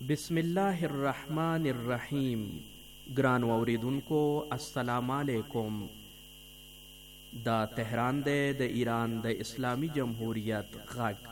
بسم الله الرحمن الرحیم. ګران اوریدونکو السلام علیکم. دا تهران دی د ایران د اسلامی جمهوریت غږ.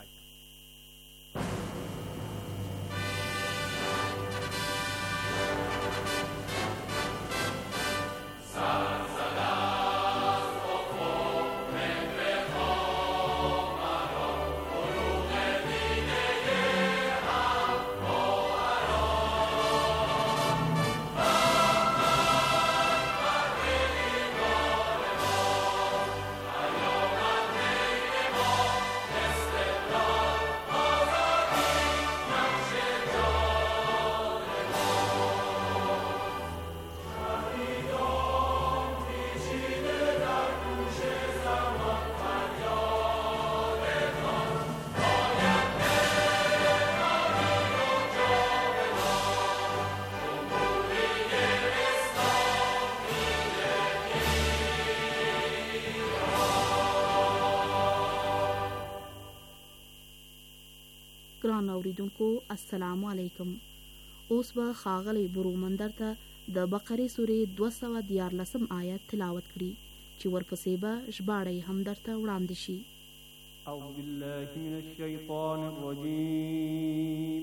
ګران اوریدونکو السلام علیکم. اوس به ښاغلی برومندر ته د بقرې سورې 214 آیت تلاوت کړي چې ورپسې به ژباړه یې هم درته وړاندې شي. اعوذ بالله من الشیطان الرجیم.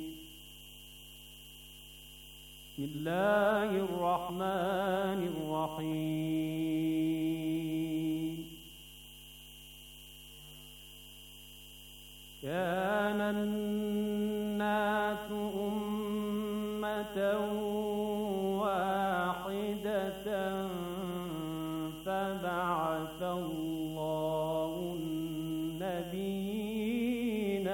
بسم الله الرحمن الرحیم. كان الناس أمة واحدة فبعث الله النبيين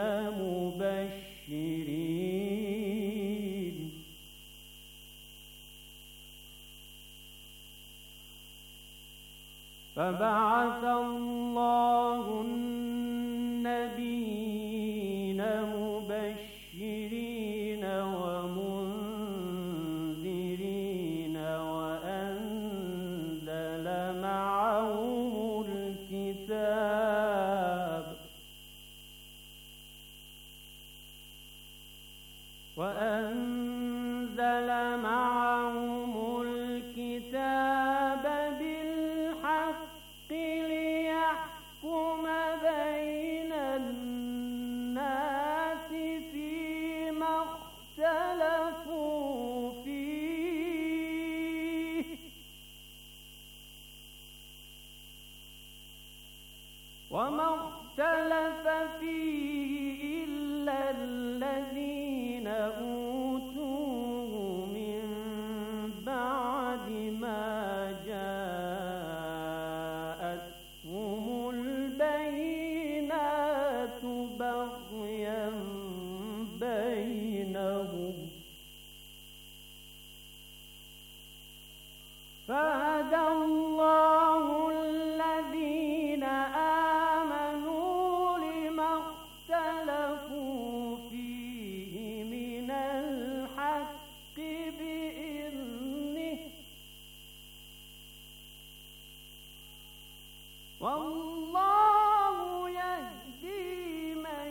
مبشرين مبشرين ومنذرين وأنزل معهم الكتاب بالحق ليحكم بين الناس فيما اختلفوا فيه وما اختلف فيه إلا الذين أوتوه من بعد ما جاءتهم البينات بغيا بينهم فهدى الله الذين آمنوا لما اختلفوا فيه من الحق بإذنه والله يهدي من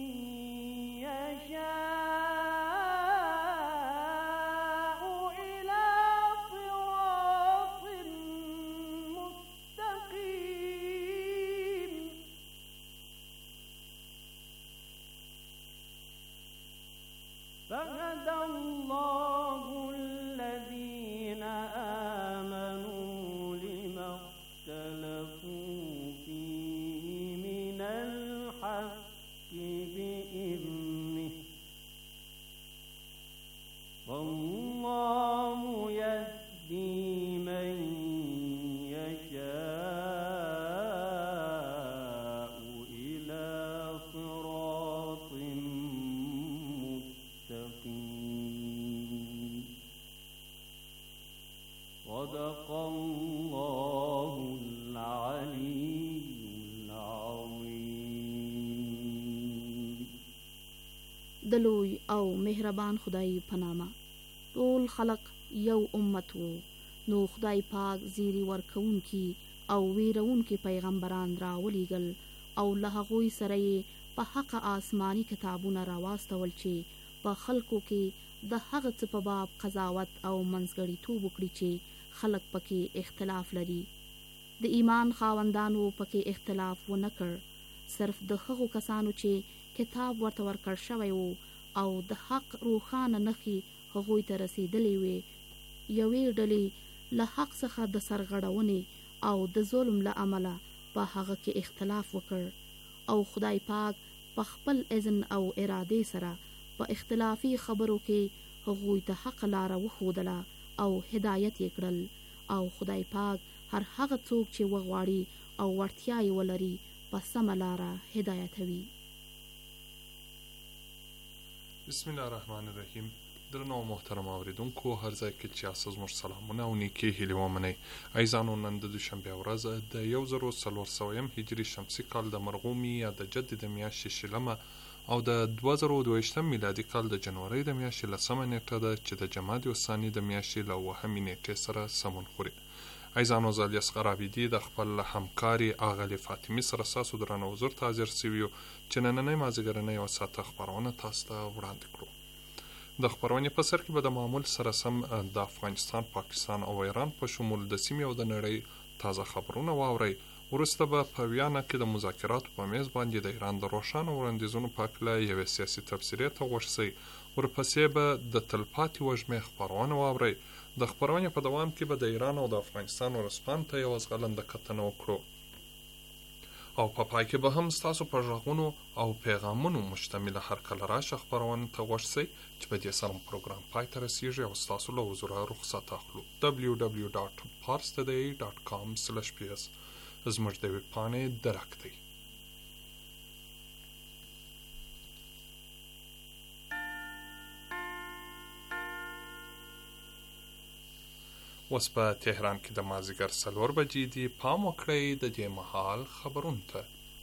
يشاء إلى صراط مستقيم. فهدى الله الذين آمنوا لما اختلفوا فيه من الحق بإذنه والله يهدي من يشاء إلى صراط مستقيم. صدق الله العلي العظيم. د لوی او مهربان خدای په نامه. ټول خلق یو امت وو، نو خدای پاک زیری ورکوونکی او ویرونکي پیغمبران راولېږل او له هغوی سره یې په حق آسماني کتابونه راواستول چې په خلکو کې د هغه څه په باب قضاوت او منځګړیتوب وکړي چې خلک پکې اختلاف لري. د ایمان خاوندانو پکې اختلاف ونه کړ، صرف د هغو کسانو چې کتاب ورته ورکړ شوی وو او د حق روښانه نښې هغوی ته رسېدلې وې، یوې ډلې له حق څخه د سرغړونې او د ظلم له امله په هغه کې اختلاف وکړ او خدای پاک په خپل اذن او ارادې سره په اختلافي خبرو کې هغوی ته حق لاره وښودله او هدایت یې کړل، او خدای پاک هر هغه څوک چې وغواړي او وړتیا یې ولري په سمه لاره هدایتوي. بسم الله الرحمن الرحیم. درنو محترم اوریدونکو، هر ځای کې چې یاست زموږ سلامونه او نیکې هیلې ومنئ. عزیزانو، نن د دوشنبې ورځ د 1400 هجري شمسي کال د مرغومي یا د جدې د میاشتې شلمه او د 2022 میلادي کال د جنورۍ د میاشتې 10مه نیټه ده چې د جمادی الثاني د میاشتې له 9مې نیټې سره سمون خوري. عزیزانو، زه الیاصغر عابدي د خپل همکاري اغلې فاطمې سره ستاسو درنو حضور ته حاضر سوي یو چې نننۍ مازدیګرنۍ یوه ساعته خپرونه تاسو ته وړاندې کړو. د خپرونې په سر کې به د معمول سره سم د افغانستان، پاکستان او ایران په شمول د سیمې او د نړۍ تازه خبرونه واورئ. وروسته به په ویانا کې د مذاکراتو په میز باندې د ایران د روښانه وړاندیزونو په هکله یوې سیاسي تبصرې ته غوږ شئ. ورپسې به د تلپاتې وږمې خپرونه واورئ. د خپرونې په دوام کې به د ایران او د افغانستان ورځپاڼو ته یوه ځغلنده کتنه وکړو او په پای کې به هم ستاسو په غږونو او پیغامونو مشتمله هر کله راشه خپرونه ته غوږ شئ چې په دې سره پروګرام پای ته رسیږي او ستاسو له حضوره رخصت اخلو. www.parstoday.com/ps زموږ د ویب پاڼې درک دی. اوس په تهران کې د مازدیګر 4 بجې دي. پام وکړئ د دې مهال خبرونو ته.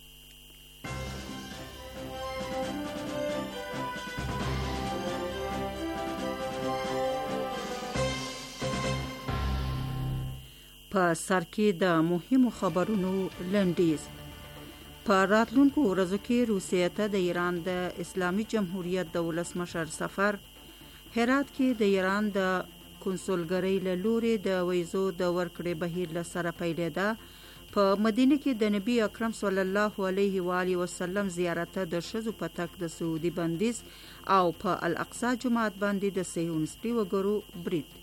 په سر کې د مهمو خبرونو لنډیز. په راتلونکو ورځو کې روسیې ته د ایران د اسلامي جمهوریت د ولسمشر سفر. هرات کې د ایران د کنسولګرۍ له لوري د ویزو د ورکړې بهیر له سره پیلېده. په مدینه کې د نبی اکرم صلی الله علیه و آله وسلم زیارت د ښځو په تګ د سعودي بندیز او په الاقصی جومات باندې د صهیونیستي وګړو برید.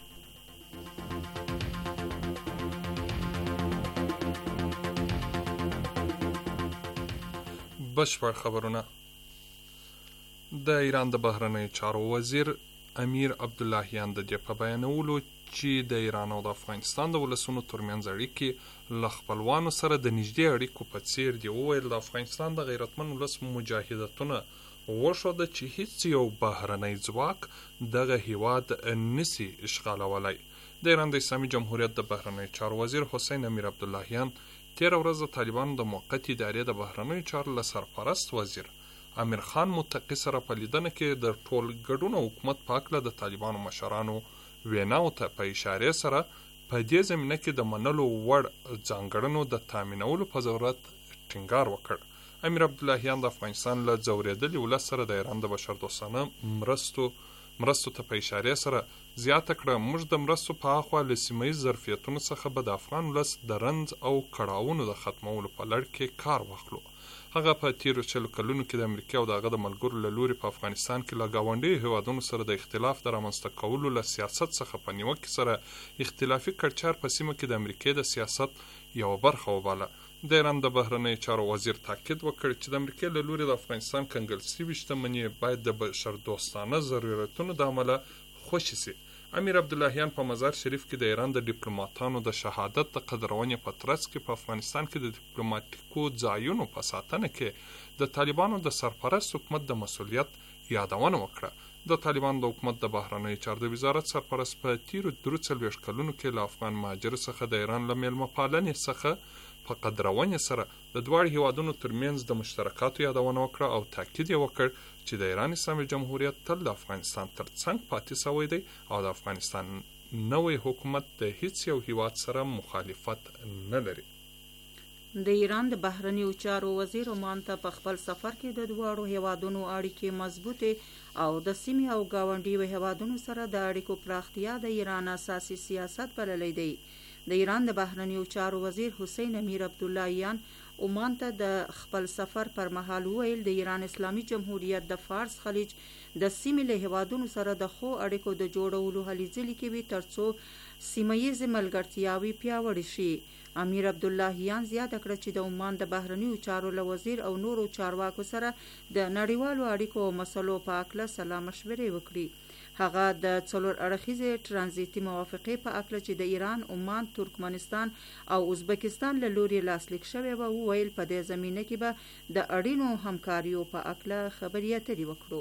بشپړ خبرونه. د ایران د بهرنیو چارو وزیر امیر عبداللهیان د دې په بیانولو چې د ایران او د افغانستان د ولسونو ترمنځ اړیکې له خپلوانو سره د نږدې اړیکو په څیر دي. وویل د افغانستان د غیرتمن ولس مجاهدتونه وښوده چې هیڅ یو بهرنی ځواک دغه هیواد نسی اشغالولی. د ایران د اسلامي جمهوریت د بهرنیو چارو وزیر حسین امیر عبداللهیان تېره ورځ د طالبانو د موقتې ادارې د بهرنیو چارو له سرپرست وزیر امیر خان متقي سره په لیدنه کې د ټول ګډون حکومت په هکله د طالبانو مشرانو ویناو ته په اشارې سره په دې زمینه کې د منلو وړ ځانګړنو د تامینولو په ضرورت ټینګار وکړ. امیر عبداللهیان د افغانستان له ځورېدلي ولس سره د ایران د بشردوستانه مرستو ته په اشارې سره زیاته کړه. موږ د مرستو په اخوا له سیمهییز ظرفیتونو څخه به د افغان ولس د رنځ او کړاوونو د ختمولو په لړ کې کار واخلو. هغه په تیرو 40 کلونو کې د امریکا او د هغه د ملګرو له لوري په افغانستان کې له ګاونډیو هیوادونو سره د اختلاف د رامنځته کولو له سیاست څخه په نیوکې سره اختلافي کړچار په سیمه کې د امریکا د سیاست یوه برخه وباله. د ایران د بهرنیو چارو وزیر تاکید وکړ چې د امریکا له لوري د افغانستان کنګل شوې شتمنۍ باید د بشردوستانه ضرورتونو د امله خوشي سي. امیر عبداللهیان په مزار شریف کې د ایران د ډیپلوماتانو د شهادت د قدرونې په ترڅ کې په افغانستان کې د ډیپلوماټیکو ځایونو په ساتنه کې د طالبانو د سرپرست حکومت د مسؤلیت یادونه وکړه. د طالبانو د حکومت د بهرنیو چارو د وزارت سرپرست په تیرو 43 کلونو کې له افغان مهاجرو څخه د ایران له میلمه پالنې څخه په قدرونې سره د دواړو هیوادونو ترمنځ د مشترکاتو یادونه وکړه او تاکید یې وکړ چې د ایران اسلامي جمهوریت تل د افغانستان تر څنګ پاتې شوی دی او د افغانستان نوی حکومت د هیڅ یو هیواد سره مخالفت نه لري. د ایران د بهرنیو چارو وزیر عمان ته په خپل سفر کې د دواړو هیوادونو اړیکې مضبوطې او د سیمې او ګاونډیو هیوادونو سره د اړیکو پراختیا د ایران اساسي سیاست بللی دی. د ایران د بهرنیو چارو وزیر حسین امیر عبداللهیان عمان ته د خپل سفر پر مهال وویل د ایران اسلامي جمهوریت د فارس خلیج د سیمې له هیوادونو سره د ښو اړیکو د جوړولو هلې ځلې کوي ترڅو سیمهییزې ملګرتیاوې پیاوړې شي. امیر عبداللهیان زیاته کړه چې د عمان د بهرنیو چارو له وزیر او نورو چارواکو سره د نړیوالو اړیکو او مسلو په هکله سلا مشورې وکړي. هغه د 4 اړخیزې ترانزیتي موافقې په هکله چې د ایران، عمان، ترکمنستان او ازبکستان له لوري لاسلیک شوی و وویل په دې زمینه کې به د اړینو همکاریو په هکله خبرې اترې وکړو.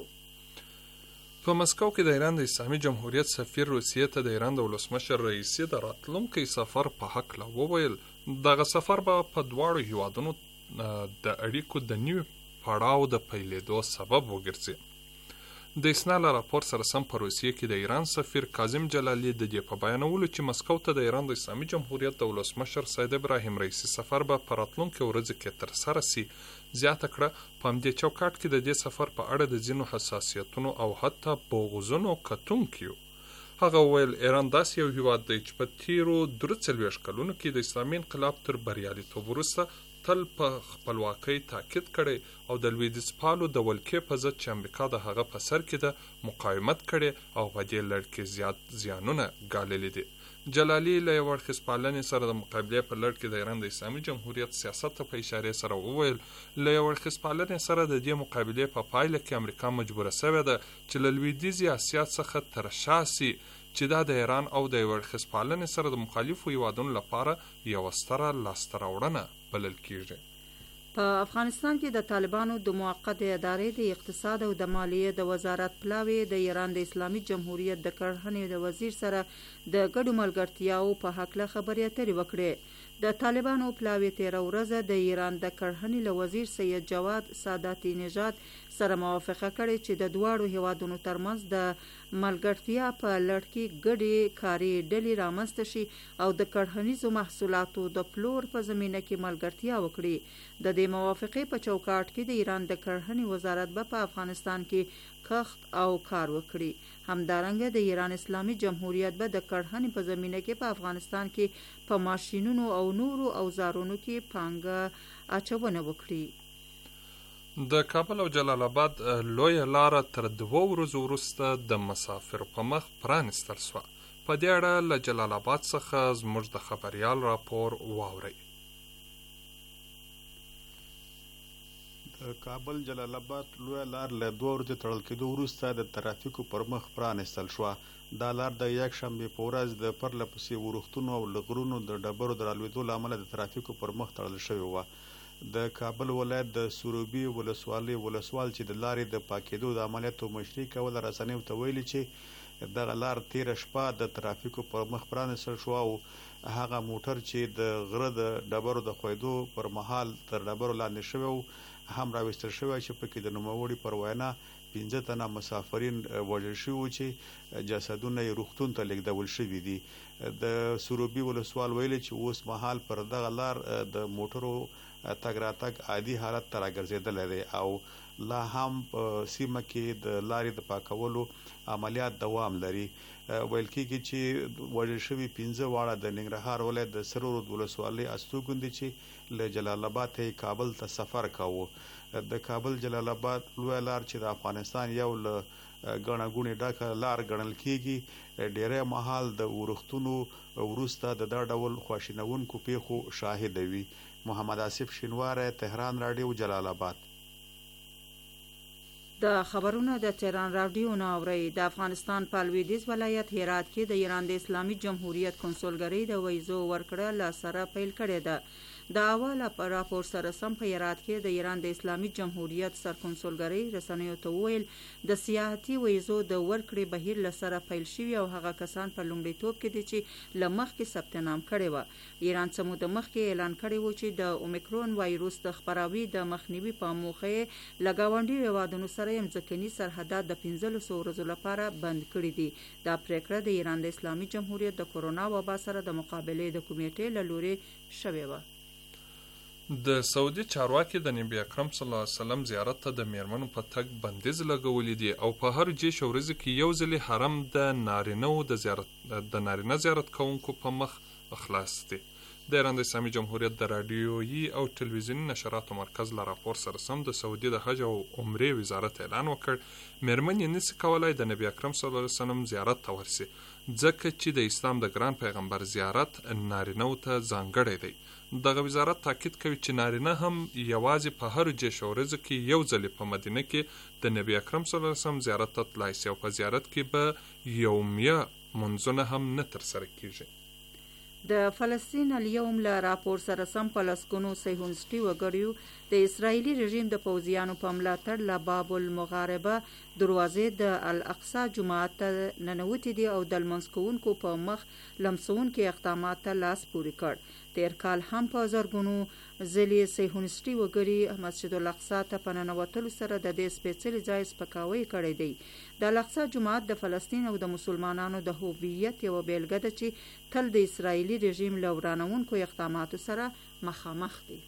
په مسکو کې د ایران د اسلامي جمهوریت سفیر روسیې ته د ایران د ولسمشر رئیسي د راتلونکي سفر په هکله وویل دغه سفر به په دواړو هیوادونو د اړیکو د نوي پړاو د پیلېدو سبب وګرځي. د اسنا له راپور سره سم په روسیې کې د ایران سفیر کاظم جلالي د دې په بیانولو چې مسکو ته د ایران د اسلامي جمهوریت د ولسمشر سید ابراهیم رئیسي سفر به په راتلونکو ورځو کې ترسره سي زیاته کړه. په همدې چوکاټ کې د دې سفر په اړه د ځینو حساسیتونو او حتی بغضونو کتونکي هغه وویل ایران داسې یو هیواد دی چې په تیرو 43 کلونو کې د اسلامي انقلاب تر بریالیتوب وروسته تل په خپلواکۍ تاکید کړی او د لویدیځ پالو د ولکې په ضد چې امریکا د هغه په سر کې د مقاومت کړي او په دې لړ کې زیات زیانونه ګاللي دي. جلالي له یو اړخیز پالنې سره د مقابلې په لړ کې د ایران د اسلامي جمهوریت سیاست ته په اشارې سره وویل له یو اړخیز پالنې سره د دې مقابلې په پایله کې امریکا مجبوره شوې ده چې له لویدیځي اسیا څخه تر شا سي چې دا د ایران او د یو اړخیز پالنې سره د مخالفو هیوادونو لپاره یوه ستره لاسته راوړنه بلل کیږي. په افغانستان کې د طالبانو د موقتې ادارې د اقتصاد او د مالیې د وزارت پلاوی د ایران د اسلامي جمهوریت د کرهنې د وزیر سره د ګډو ملګرتیاو په هکله خبرې اترې وکړې. د طالبانو پلاوی 13 ورځه د ایران د کرهنې له وزیر سید جواد ساداتي نژاد سره موافقه کړې چې د دواړو هیوادونو ترمنځ د ملګرتیا په لړ کې ګډې کاري ډلې رامنځته شي او د کرهنیزو محصولاتو د پلور په زمینه کې ملګرتیا وکړي. د دې موافقې په چوکاټ کې د ایران د کرهنې وزارت به په افغانستان کې کښت او کار وکړي. همدارنګه د ایران اسلامي جمهوریت به د کرهنې په زمینه کې په افغانستان کې په ماشینونو او نورو اوزارونو کې پانګه اچونه وکړي. د کابل او جلال آباد لویه لاره تر 2 ورځو وروسته د مسافرو په مخ پرانستل شوه. په دې اړه له جلال آباد څخه زموږ د خبریال راپور واورئ. د کابل جلال آباد لویه لار له 2 ورځې تړل کېدو وروسته د ترافیکو پر مخ پرانستل شوه. دا لار د یکشنبې په ورځ د پرله پسې ورښتونو او لغرونو د ډبرو د رالوېدو له امله د ترافیکو پر مخ تړل شوې وه. د کابل ولایت د سروبي ولسوالۍ ولسوال چې د لارې د پاکېدو د عملیاتو مشري کوله رسنیو ته ویلي چې دغه لار تیره شپه د ترافیکو پر مخ پرانستل شوه او هغه موټر چې د غره د ډبرو د ښویدو پر مهال تر ډبرو لاندې شوی و هم راویستل شوی چې پکې د نوموړي پر وینا 15 تنه مسافرین وژل شوي چې جسدونه یې روغتون ته لیږدول شوي دي. د سروبي ولسوال ویلي چې اوس مهال پر دغه لار د موټرو تګ راتګ عادي حالت ته راګرځېدلی دی او لا هم په سیمه کې د لارې د پاکولو عملیات دوام لري. ویل کېږي چې وژل شوي 15 واړه د ننګرهار ولایت د سرورود ولسوالۍ استوګن دي چې له جلال آباد ته کابل ته سفر کاوه. د کابل جلال آباد لویه لار چې د افغانستان یو له ګڼه ګوڼې ډکه لار ګڼل کېږي ډیری مهال د ورښتونو وروسته د دا ډول خواشینونکو پیښو شاهده وي. محمد آصف شینواری، تهران رادیو، جلال آباد. د خبرونه د تهران رادیو نه اورئ. د افغانستان په لویدیځ ولایت هرات کې د ایران د اسلامي جمهوریت کنسولګرۍ د ویزو ورکړه له سره پیل کړې ده. د اواله په راپور سره سم په هرات کې د ایران د اسلامي جمهوریت سرکنسولګرۍ رسنیو ته وویل د سیاحتي ویزو د ورکړې بهیر له سره پیل شوي او هغه کسان په لومړیتوب کې دي چې له مخکې ثبت نام کړی و. ایران څه موده مخکې اعلان کړی و چې د اومیکرون وایروس د خپراوي د مخنیوي په موخه یې له ګاونډیو هیوادونو سره ځمکني سرحدات د 1500 ورځو لپاره بند کړي دي. دا پریکړه د ایران د اسلامي جمهوریت د کورونا وبا سره د مقابلې د کمیټې له لوري شوې وه. د سعودي چارواکي د نبی اکرم صلی الله علیه وسلم زیارت ته د میرمنو په تګ بندیز لګولی دی او په هر جیش او ورځ کې یو ځلې حرم د نارینه زیارت کوونکو په مخ خلاص دی. د ایران د اسلامي جمهوریت د رادیویي او ټلویزیوني نشراتو مرکز له راپور سره سم د سعودي د حج او عمرې وزارت اعلان وکړ میرمنې نشي کولای د نبی اکرم صلی الله علیه وسلم زیارت ته ورسي ځکه چې د اسلام د ګران پیغمبر زیارت نارینه ته ځانګړی دی. دغه وزارت تاکید کوي چې نارینه هم یوازې په هر جیش او ورځ کې یو ځل په مدینه کې د نبی اکرم صلی الله علیه وسلم زیارت ته تلای شي او په زیارت کې به یومیه منځونه هم نه ترسره کیږي. د فلسطین الیوم له راپور سره سم په لسګونو صهیونیستي وګړیو د اسرایلي رژیم د پوځیانو په ملاتړ له باب المغاربه دروازې د الاقصی جومات ته ننوتي دي او د لمونځ کوونکو په مخ لمسونکي اقدامات ته لاس پورې کړ. تیر کال هم په زرګونو ځلې صهیونیستي وګړي مسجد الاقصی ته په ننوتلو سره د دې سپېڅلي ځای سپکاوی کړی دی. د الاقصی جومات د فلسطین او د مسلمانانو د هویت یوه بیلګه ده چې تل د اسرایلي رژیم له ورانوونکو اقداماتو سره مخامخ دی.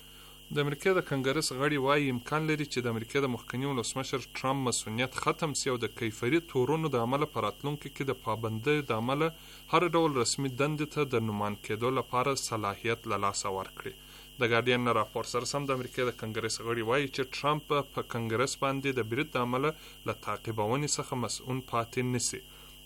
د امریکا د کنګرس غړي وایي امکان لري چې د امریکا د مخکني ولسمشر ټرمپ مسؤلیت ختم سي او د کیفري تورونو د عمله په راتلونکي کې د پابندۍ د عمله هر ډول رسمي دندې ته د نومان کېدو لپاره صلاحیت له لاسه ورکړي. د ګارډین راپور سره سم د امریکا د کنګرس غړي وایي چې ټرمپ په کنګرس باندې د برید د عمله له تعقیبونې څخه مسؤل پاتې نشي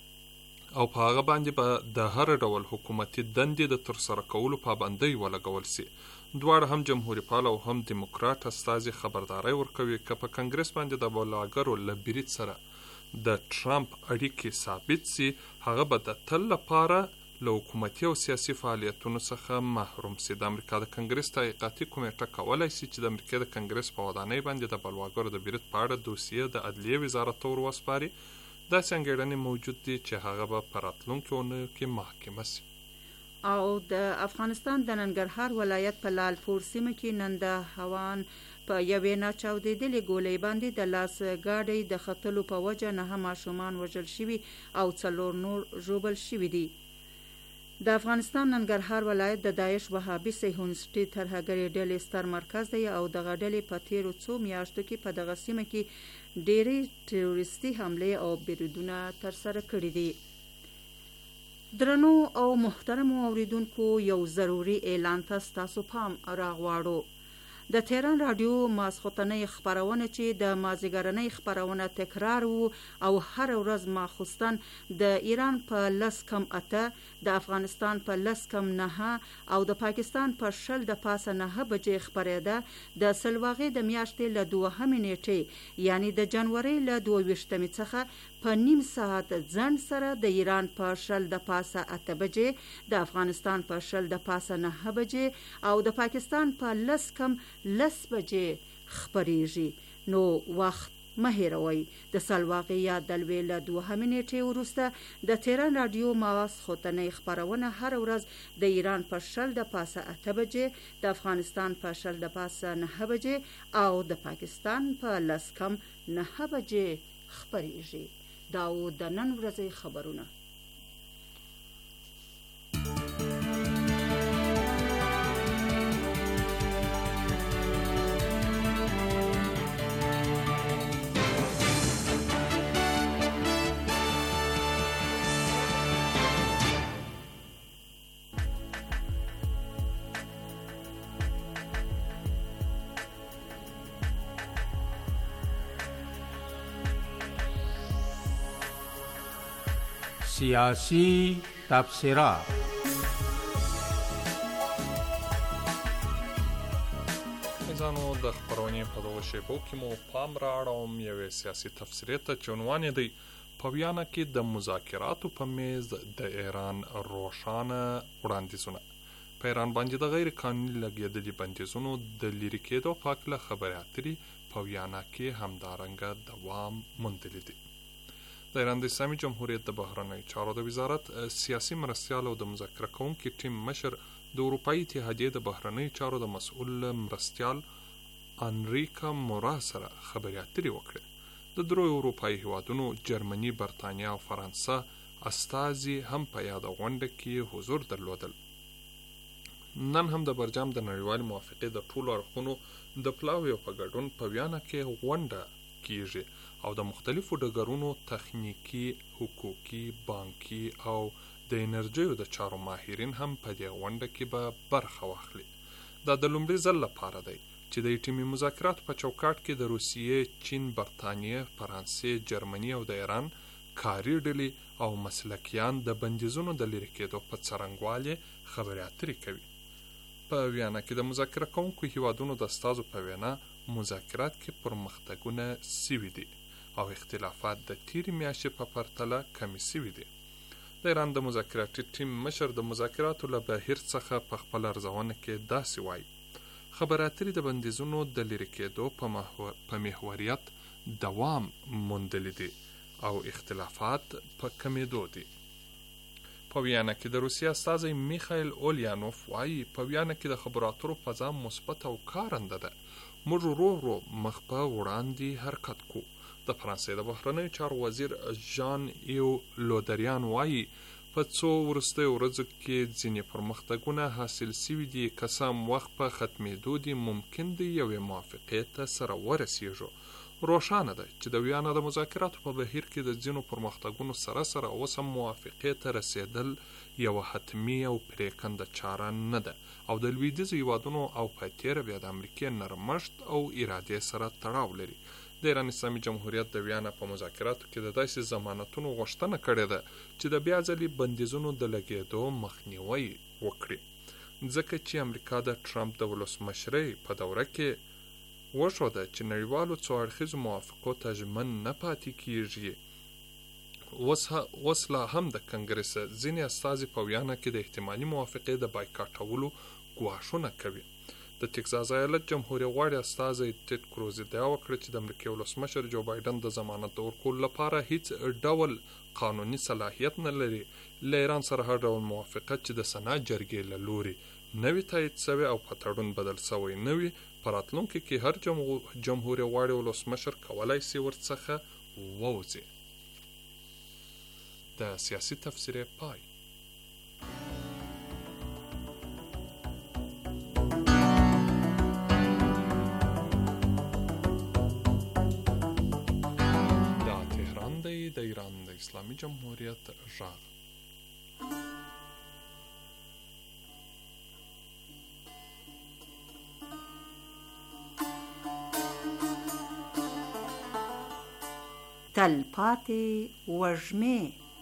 او په هغه باندې به د هر ډول حکومتي دندې د ترسره کولو پابندۍ ولګول سي. دواړه هم جمهوریت پال او هم دیموکرات استازي خبرداري ورکوي چې په کنګرس باندې د بلاګرو له برید سره د ټرمپ اړیکې ثابت سي هغه به د تل لپاره له حکومتي او سیاسي فعالیتونو څخه محروم سي. د امریکا د کنګرس تحقیقاتي کمیټه کولای سي چې د امریکا د کنګرس په ودانۍ باندې د بلواګرو د برید په اړه دوسیه د عدلیې وزارت ته وروسپاري. داسې انګېرنې موجود دي چې هغه به په راتلونکو اونیو کې محاکمه سي. او د افغانستان د ننګرهار ولایت په لالپور سیمه کې نن د هوان په یوې ناچاودېدلې ګولۍ باندې د لاس ګاډۍ د ختلو په وجه 9 ماشومان وژل شوي او 4 نور ژوبل شوي دي. د افغانستان ننګرهار ولایت د داعش وهابي صهیونیستي ترهګرۍ ډلې ستر مرکز دی او دغه ډلې په تیرو څو میاشتو کې په دغه سیمه کې ډېرې تروریستي حملې او بریدونه ترسره کړي دي. درنو او محترمو اوریدونکو یو ضروري اعلان ته ستاسو پام راغواړو. د تهران رادیو ماسخوتنۍ خبرونه چې د مازیګرنۍ خبرونه تکرار وو او هر ورځ ماخوستن د ایران په 10:08 د افغانستان په 10:09 او د پاکستان په 10:09 بجې خبرېده د سلواغې د میاشتې له 2 نیټې یعنی د جنوري له 22 څخه په نیم ساعت ځنډ سره د ایران په 10:08 بجې د افغانستان په 10:09 بجې او د پاکستان په 10:10 بجې خبرېږي. نو وخت مه هېروئ. د سلواغې یا دلوې له 2 نیټې وروسته د تهران رادیو ماسخوتنۍ خبرونه هر ورځ د ایران په 10:08 بجې د افغانستان په 10:09 بجې او د پاکستان په 10:09 بجې خبرېږي. دا و د نن ورځې خبرونه. سیاسی تبصرات. ځانو د خبرونې په دغه شیبو کې مو پام راړوم یوې سیاسي تفسیرې ته چې عنوان یې دی په ویانا کې د مذاکراتو په میز د ایران روښانه وړاندیزونه. په ایران باندې د غیر قانوني لګېدلي بندیزونو د لرې کېدو په هکله خبرې اترې په ویانا کې همدارنګه دوام موندلی دی. د ایران د اسلامي جمهوریت د بهرنیو چارو د وزارت سیاسي مرستیال او د مذاکره کوونکي ټیم مشر د اروپایي اتحادیې د بهرنیو چارو د مسؤل مرستیال انریکا مورا سره خبرې اترې وکړې. د درو اروپایي هیوادونو جرمني، برتانیا او فرانسه استازي هم په یاده غونډه کې حضور درلودل. نن هم د برجام د نړیوالې موافقې د ټولو اړخونو د پلاویو په ګډون په ویانا کې غونډه کیږي او د مختلفو ډګرونو تخنیکی، حقوقي، بانکي او د انرژیو د چارو ماهرین هم په دې غونډه کې به برخه واخلي. دا د لومړي ځل لپاره دی چې د ایټمي مذاکراتو په چوکاټ کې د روسیې، چین، برتانیې، فرانسې، جرمني او د ایران کاري ډلې او مسلکیان د بندیزونو د لرې کېدو په څرنګوالي خبرې اترې کوي. په ویانا کې د مذاکره کوونکو هیوادونو د استازو په وینا مذاکرات کې پرمختګونه سوي دي او اختلافات د تیرې میاشتې په پرتله کمی سوي دي. د ایران د مذاکراتي ټیم مشر د مذاکراتو له بهیر څخه په خپل ارزونه کې داسې وایي: خبرې اترې د بندیزونو د لرې کېدو په محوریت دوام موندلی دي او اختلافات په کمیدو دي. په ویانا کې د روسیې استازی میخایل اولیانوف وایي په ویانا کې د خبرو اترو فضا مثبت او کارنده ده. موږ ورو ورو مخ په وړاندې حرکت کوو. د فرانسې د بهرنیو چارو وزیر ژان ایو لودریان وایي په څو وروستیو ورځو کې ځینې پرمختګونه حاصل سوي دي، که څه هم وخت په ختمېدو دي ممکن دی یوې موافقې ته سره ورسیږو. روښانه ده چې د ویانا د مذاکراتو په بهیر کې د ځینو پرمختګونو سره سره اوس هم موافقې ته رسېدل یوه حتمي او پرېکنده چاره نه ده او د لویدیځو هیوادونو او په تېره بیا د امریکې نرمښت او ارادې سره تړاو لري. د ایران اسلامي جمهوریت د ویانا په مذاکراتو کې د داسې ضمانتونو غوښتنه کړې ده چې د بیا ځلې بندیزونو د لګېدو مخنیوی وکړي، ځکه چې امریکا د ټرمپ د ولسمشرۍ په دوره کې وښوده چې نړیوالو څو اړخیزو موافقو ته ژمن نه پاتې کیږي. اوس لا هم د کنګرس ځینې استازي په ویانا کې د احتمالي موافقې د بایکاټولو ګواښونه کوي. د ټکساس ایالت جمهوریت غواړي استازی ټیډ کروز ادعا وکړي چې د امریکا ولسمشر جو بایدن د ضمانت ورکولو لپاره هیڅ ډول قانوني صلاحیت نه لري له ایران سره هر ډول موافقت چې د سنا جرګې له لوري نوی تایید شوی او په تړون بدل شوی نه وي په راتلونکي کې هر جمهوریت غواړي ولسمشر کولی شي ورڅخه ووځي. د سیاسي تفسیر پای. د ایران د اسلامي جمهوریت غږ. تلپاتې وږمې.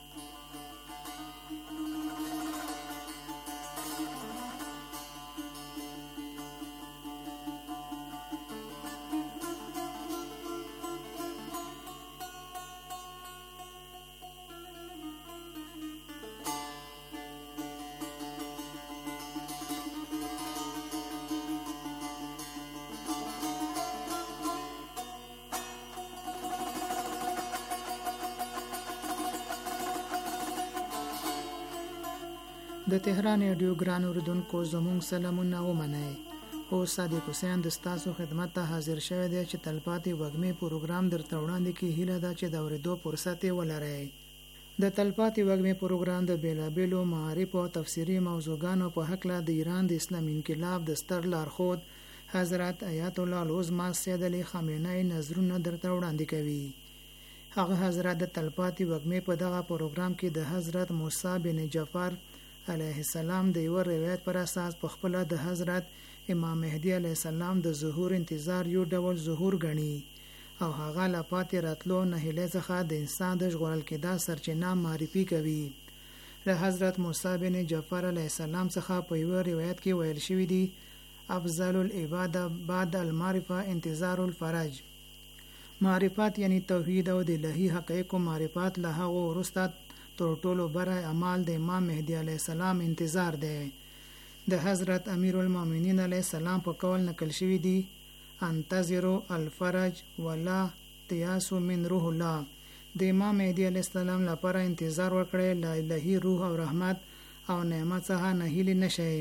د تهران رادیو ګران اوریدونکو زموږ سلامونه ومنئ. او صادق حسین د ستاسو خدمت ته حاضر شوی دی چې تلپاتې وږمې پروګرام درته وړاندې کې هیله ده چې د اورېدو فرصت یې ولرئ. د تلپاتې وږمې پروګرام د بیلابیلو معارف او تفسیري موضوعګانو په هکله د ایران د اسلامي انقلاب د ستر لارښود حضرت آیت الله العظمى سید علی خامنه‌ای نظرونه درته وړاندې کوي. هغه حضرت د تلپاتې وږمې په دغه پروګرام کې د حضرت موسی بن جعفر علیه السلام د یو روایت پر اساس په خپل د حضرت امام مهدی علیه السلام د ظهور انتظار یو ډول ظهور غني او هغه لا پاتې راتلو نه هله څخه د انسان د ژغورل کېدا سرچینه معرفي کوي. له حضرت موسی بن جعفر علیه السلام څخه په یو روایت کې ویل شوی دی: افضل العباده بعد المعرفه انتظار الفرج. معرفت یعنی توحید او د الهی حقایق معرفت له هغه وروسته تر ټولو بره اعمال د امام مهدی علیه السلام انتظار دی. د حضرت امیر المؤمنین علیه السلام په قول نقل شوی دی: انتظروا الفرج ولا تیاسوا من روح الله. د امام مهدی علیه السلام لپاره انتظار وکړئ، له الهی روح او رحمت او نعمت څخه نه هیلې نشئ.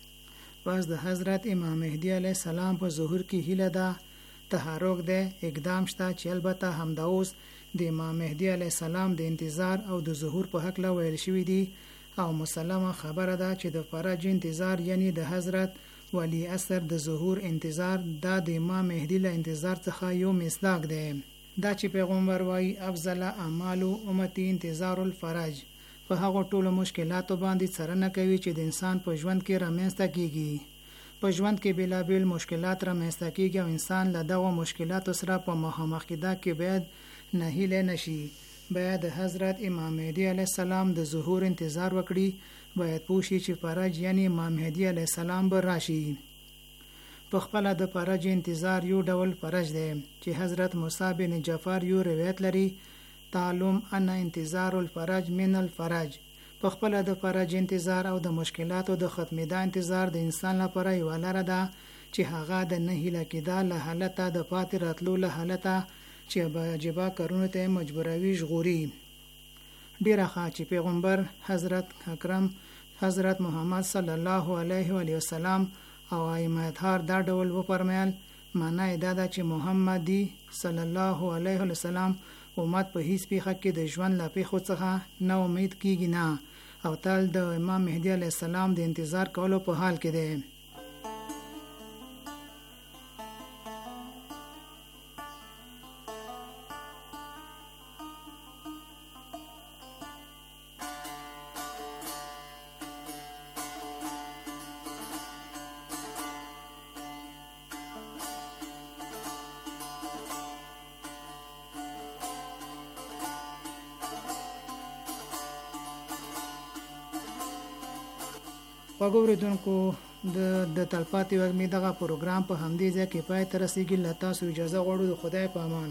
پس د حضرت امام مهدی علیه السلام په ظهور کې هیله ده، تحرک ده، اقدام شته چې البته همدا اوس د امام مهدی علیه السلام د انتظار او د ظهور په هکله ویل شوی دی: او مسلمه خبره ده چې د فرج انتظار یعنی د حضرت ولی اثر د ظهور انتظار دا د امام مهدی له انتظار څخه یو مصداق دی. دا چې پیغمبر وایي افضل اعمال امتی انتظار الفرج، په هغه ټولو مشکلاتو باندې څرنګه کوي چې د انسان په ژوند کې رامنځته کیږي. په ژوند کې بېلابېل مشکلات رامنځته کیږي او انسان له دغو مشکلاتو سره په مخامخ کېدا کې باید نهیلی نشي. باید د حضرت امام مهدی علیه السلام د ظهور انتظار وکړي. باید پوه شي چې فرج یعنی امام مهدی علیه السلام به راشي. په خپله د فرج انتظار یو ډول فرج دی چې حضرت موسی بن جعفر یو روایت لري، تعلم ان انتظار الفرج من الفرج. په خپله د فرج انتظار او د مشکلاتو د ختمېدا انتظار د انسان لپاره یوه لاره ده چې هغه د نه هیله کېدا له حالته د پاتې راتلو له حالته چې واجبه کارونو ته مجبوروي ژغوري. ډیره ښه چې پیغمبر حضرت اکرم حضرت محمد صلی الله علیه و وسلم او ائمه اطهار دا ډول وفرمایل، معنا یې دا ده چې محمد صلی الله علیه و وسلم امت په هیڅ پیښه کې د ژوند له پیښو څخه نه امید کیږي نه، او تل د امام مهدی علیه السلام د انتظار کولو په حال کې دی. خوږو اورېدونکو د تلپاتې وږمې دغه پروګرام په همدې ځای کې پای ته رسېږي. له تاسو اجازه غواړو د خدای په امان.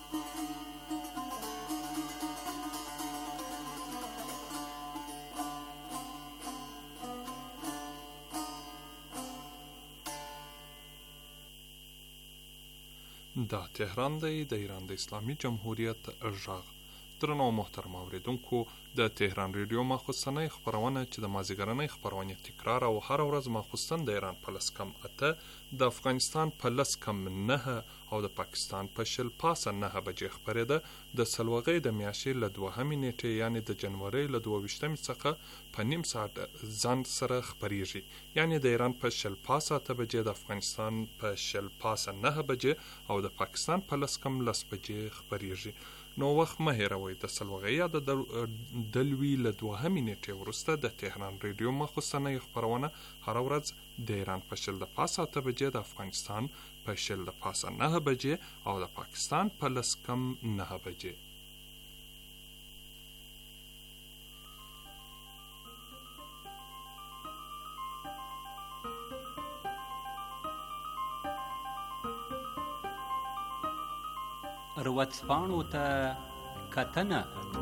دا تهران دی، د ایران د اسلامي جمهوریت غږ. درنو محترم اوریدونکو، د تهران ریډیو ماخوستنۍ خپرونه چې د مازدیګرنۍ خپرونې تکرار او هره ورځ ماخوستن د ایران په 10:08، د افغانستان په 10:09 او د پاکستان په 10:05 بجې خپرېده. د سلوغې د میاشتې له 2 نیټې یعنی د جنورۍ له 22 څخه په نیم ساعت ځنډ سره خپریږي، یعنی د ایران په 10:05 بجې، د افغانستان په 10:09 بجې او د پاکستان په 10:10 بجې خپریږي. نو وخت مه هېروئ. د سلوغې یا د دلوي له 2 نیټې وروسته د تهران ریډیو ماخوستنۍ خپرونه هره ورځ د ایران په 10:05 بجې، د افغانستان په 10:09 بجې او د پاکستان په 10:09 بجې. ورځپاڼو ته کتنه.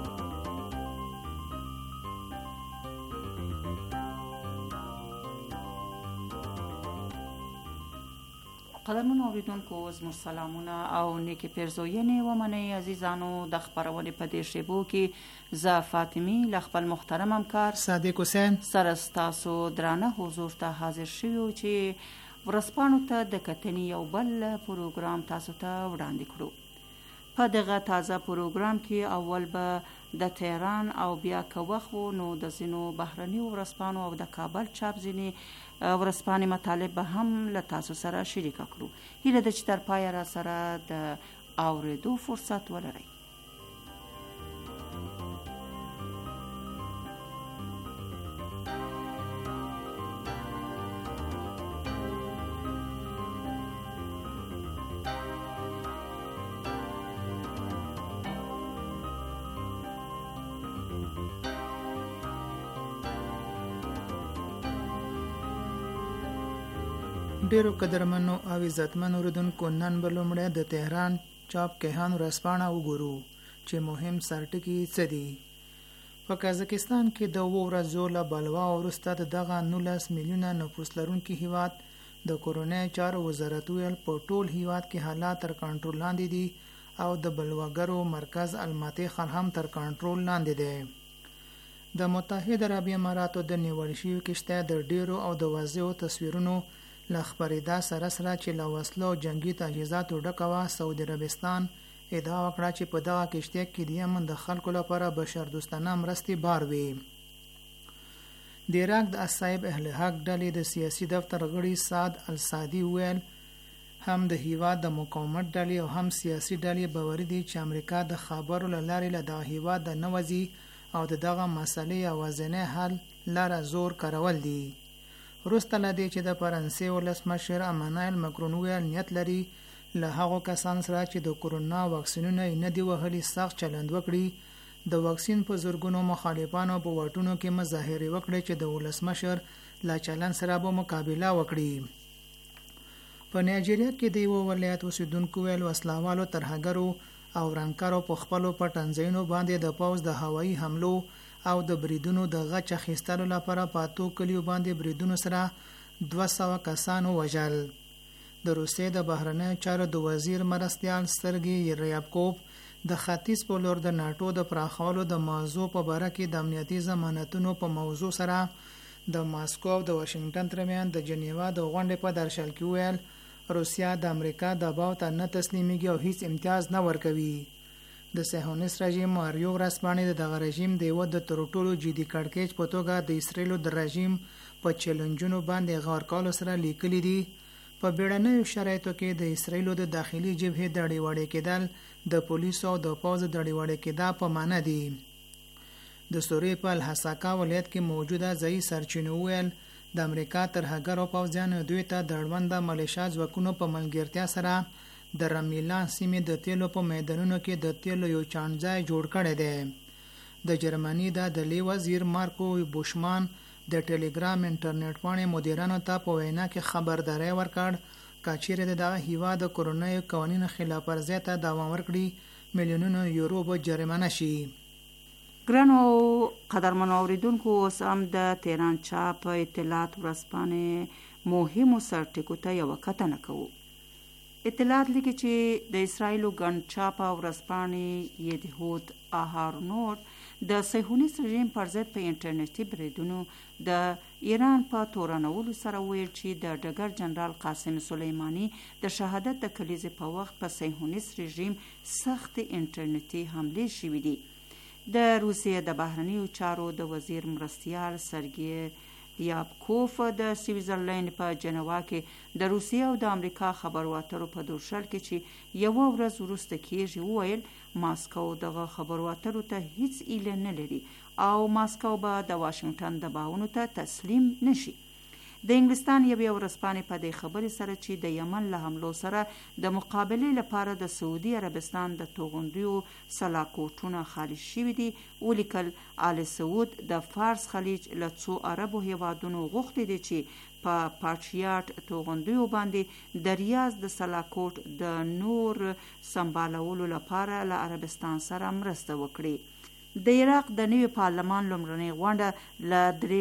قدرمنو اوریدونکو، زموږ سلامونه او نیکې پیرزوینې ومنئ. عزیزانو، د خپرونې په دې شیبو کې زه فاطمي له خپل محترم همکار صادق حسین سره ستاسو درانه حضور ته حاضر شوي چې ورځپاڼو ته د کتنې یو بل پروګرام تاسو ته وړاندې کړو. په دغه تازه پروګرام کې اول به د تهران او بیا که وخت نو د ځینو بهرنیو ورځپاڼو او د کابل چاپ ځینې ورځپاڼې مطالب به هم له تاسو سره شریکه کړو. هیله ده چې تر پایه را سره د اورېدو فرصت ولرئ. ډیرو قدرمنو او عزتمنو اوریدونکو، نن به لومړی د تهران چاپ کیهان ورځپاڼه وګورو چې مهم سرټکي څه دي. په قزاقستان کې د 2 ورځو له بلوا وروسته دغه 19 میلیونه نفوس لرونکي هیواد د کوروني چارو وزارت ویل په ټول هیواد کې حالات تر کنټرول لاندې دي او د بلواګرو مرکز الماتې ښار هم تر کنټرول لاندې دی. د متحده عربي اماراتو د نیول شویو کشته د ډیرو او د واضحو تصویرونو له خپرېدا سره چې له وسلو او جنگي تجهیزاتو ډکه وه، سعودي عربستان ادعا وکړه چې په دغه کشتۍ کې د یمن د خلکو لپاره بشردوستانه مرستې بار وي. د عراق د اصحاب اهل حق ډلې د سیاسي دفتر غړي سعد السادي ویل هم د هیواد د مقاومت ډلې او هم سیاسي ډلې باوري دي چې امریکا د خبرو له لارې له دغه هیواد د نوځي او دغه مسلې یوازینی حل لاره زور کارول دي. وروسته له دې چې د فرانسې ولسمشر امانوئل مکرون ویل نیت لري له هغو کسانو سره چې د کورونا واکسینونه یې نه دي وهلي سخت چلند وکړي. د واکسین په زرګونو مخالفانو په واټونو کې مظاهرې وکړي چې د ولسمشر له چلند سره به مقابله وکړي. په نایجیریا کې د یو ولایت اوسیدونکو ویل وسلوالو ترهګرو او رنګکارو په خپلو پټنځایونو باندې د پوځ د هوایي حملو او د بریدونو د غچ اخیستلو لپاره په 8 کلیو باندې بریدونو سره 200 کسانو وژل. د روسیې د بهرنیو چارو د وزیر مرستیال سرګي ریابکوف د ختیځ په لور د ناتو د پراخولو د موضوع په باره کې د امنیتي ضمانتونو په موضوع سره د ماسکو او د واشنگټن ترمنځ د جنیوا د غونډې په درشل کې ویل روسیا د امریکا دباو ته نه تسلیمیږي او هیڅ امتیاز نه ورکوي. د صهیونیست رژیم ماریو ورځپاڼې دغه رژیم د یو د تر ټولو جدي کړکېچ په توګه د اسرایلو د رژیم په چیلنجونو باندې غور کولو سره لیکلي دي. په بیړنیو شرایطو کې د اسرایلو د داخلي جبهې د اړیوړې کېدل د پولیسو او د پوځ د اړیوړې کېدا په معنا دي. د سوریې په الحساکا ولایت کې موجوده ځایي سرچینو ویل د امریکا ترهګرو پوځیانو دوی ته د اړوند ملیشیا ځواکونو په ملګرتیا سره د رمیلا سیمې د تیلو په میدانونو کې د تیلو یو چانځای جوړ کړی دی. د جرمني د عدلیې وزیر مارکو بوشمان د ټلګرام انټرنیټ باندې مدیرانو ته په وینا کې خبرداري ورکړ کچېرې دغه هیواد د کرونا قوانینو خلاف ورزي ته دوام ورکړي میلیونونو یورو به جریمه شي. ګرانو قدرمنو اوریدونکو اوس هم د تهران چاپ اطلاعات ورځپاڼې مهمو سرټکو ته یو کتنه کوو. اطلاعات لیکي چې د اسرایلو ګڼ چاپه ورځپاڼې یدهود آهارنوت د صهیونیست رژیم پر ضد په انټرنیټي بریدونو د ایران په تورنولو سره ویل چې د ډګر جنرال قاسم سلیمانی د شهادت د کلیزې په وخت په صهیونیست رژیم سخت انټرنیټي حملې شوې دي. د روسیې د بهرنیو چارو د وزیر مرستیال سرګي ریابکوف د سویټزرلند په جنوا کې د روسیې او د امریکا خبرو اترو په درشل کې چې یو ورځ وروسته کېږي وویل ماسکو دغه خبرو اترو ته هیڅ ایله نه لري او ماسکو به د واشنگټن دباونو ته تسلیم نشي. د انګلستان یوې ورځپاڼې په دې خبرې سره چې د یمن له حملو سره د مقابلې لپاره د سعودي عربستان د توغندیو سلاکوټونه خالي شوي دي ولیکل آل سعود د فارس خلیج له څو عربو هیوادونو غوښتي دي چې په پاټریاټ توغندیو باندې د ریاض د سلاکوټ د نور سمبالولو لپاره له عربستان سره مرسته وکړي. د عراق د نوي پارلمان لومړنۍ غونډه له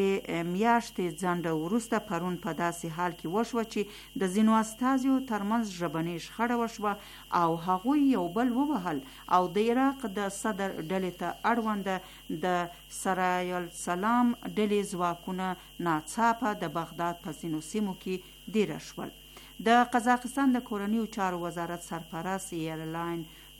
3 میاشتې ځنډ وروسته پرون په داسې حال کې وشوه چې د ځینو استازیو ترمنځ ژبنۍ شخړه وشوه او هغوی یو بل ووهل او د عراق د صدر ډلې ته اړوند د سرای السلام ډلې ځواکونه ناڅاپه د بغداد په ځینو سیمو کې دېره شول. د قزاقستان د کورنیو چارو وزارت سرپرست ایرلاین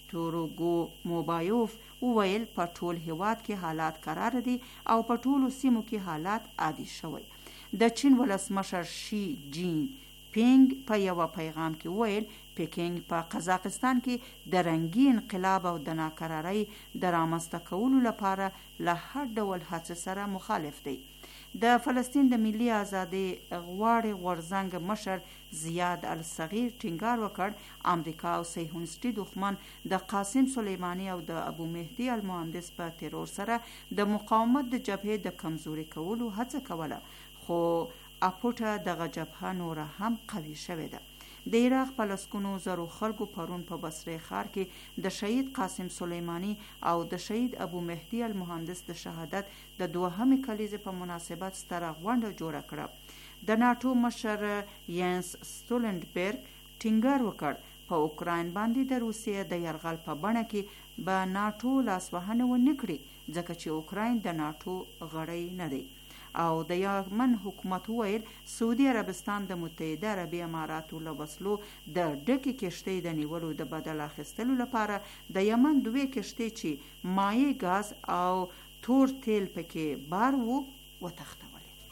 تورګو موبایوف وویل په ټول هیواد کې حالات قرار دي او په ټولو سیمو کې حالات عادي شوی. د چین ولسمشر شي جین پینګ په یو پیغام کې وویل پکینګ په قزاقستان کې د رنګي انقلاب او د ناکرارۍ د رامنځته کولو لپاره له هر ډول هڅې سره مخالف دی. د فلسطین د ملي ازادي غواړي غورځنګ مشر زیاد الصغیر ټینګار وکړ امریکا او صهیونیستي دښمن د قاسم سلیمانی او د ابو مهدي المهندس په ترور سره د مقاومت د جبهې د کمزوري کولو هڅه کوله خو اپوټه دغه جبهه نور هم قوي شوې ده. د عراق په لسګونو زرو خلکو پرون په بصره ښار کې د شهید قاسم سلیمانی او د شهید ابو مهدي المهندس د شهادت د دوهمې کلیزې په مناسبت ستره غونډه جوړه کړه. د ناتو مشر ینس ستولنډبرګ ټینګار وکړ په اوکراین باندې د روسیې د یرغل په بڼه کې به ناتو لاسوهنه ونه کړي ځکه چې اوکراین د ناتو غړی نه دی. او د یمن حکومت وویل سعودي عربستان د متحده عربي اماراتو له وسلو د ډکې کشتۍ د نیولو د بدل اخیستلو لپاره د یمن 2 کشتۍ چې مایع ګاز او تور تیل پکې بار وو وتښتولې.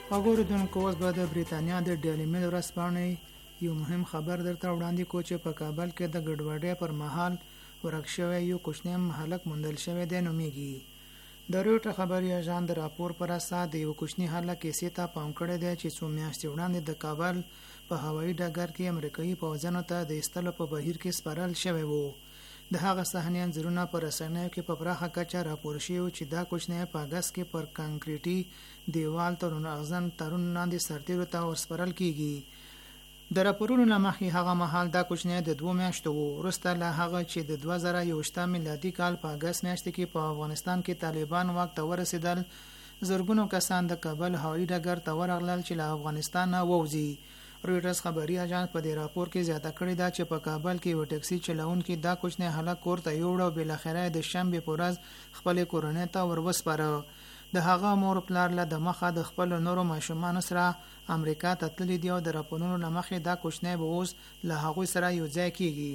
اوریدونکو اوس به د بریتانیا د ډیلی میل ورځپاڼې یو مهم خبر درته وړاندې کو چې په کابل کې د ګډوډۍ پر مهال ورک شوی یو کوچنی هلک موندل شوی دی نومیږي. د رویټر خبري اژانس د راپور پر اساس د یو کوچنی هلک کیسې ته پام کړی دی چې څو میاشتې وړاندې د کابل په هوایي ډګر کې امریکایي پوځیانو ته د ایستلو په بهیر کې سپارل شوی وو. د هغه صحنې انځورونه پر رسنیو کې په پراخه کچه راپور شوي چې دا کوچنی په اګست کې پر کانکریټي دیوال ترونه اغزن ترون لاندې سرتیرو ته ورسپارل کیږي. د راپورونو له مخې هغه مهال دا کوچنی د 2 میاشتو وو. وروسته له هغه چې د 2021 میلادي کال په اګست میاشت کې په افغانستان کې طالبان واک ته ورسېدل، زرګونو کسان د کابل هوایي ډګر ته ورغلل چې له افغانستان نه ووځي. رویټرز خبري اژانس په دې راپور کې زیاته کړې ده چې په کابل کې یو ټکسي چلونکي دا کوچنی هلک کور ته یوړ او بالاخره د شنبې په ورځ خپل کورنۍ ته وروسپاره. د هغه مور پلار له د مخه د خپل نورو ماشومانو سره امریکا ته تللی دی او د راپورونو له مخې دا کوچنی به اوس له هغوی سره یو ځای کیږي.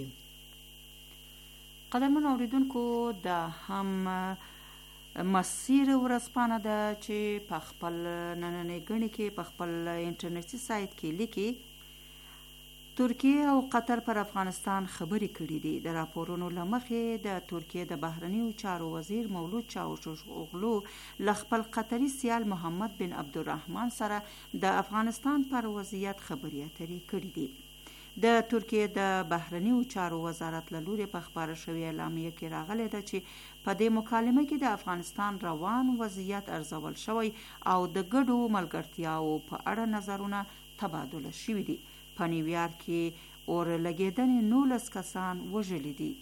قدرمن اوریدونکو دا هم مسیر ورځپاڼه ده چې په خپل نننۍ ګڼې کې په خپل انټرنیټي سایت کې لیکي ترکیه او قطر پر افغانستان خبرې کړې دي. د راپورونو له مخې د ترکیه د بهرنیو چارو وزیر مولود چاوشوغلو له خپل قطري سیال محمد بن عبدالرحمن سره د افغانستان پر وضعیت خبرې اترې کړې دي. د ترکیه د بهرنیو چارو وزارت له لوري په خبره شوې اعلامیه کې راغلی ده چې په دې مکالمه کې د افغانستان روان وضعیت ارزول شوی او د ګډو ملګرتیاو په اړه نظرونه تبادله شوي دي. په نیویارک کې اور لګېدنې 19 کسان وژلي دي.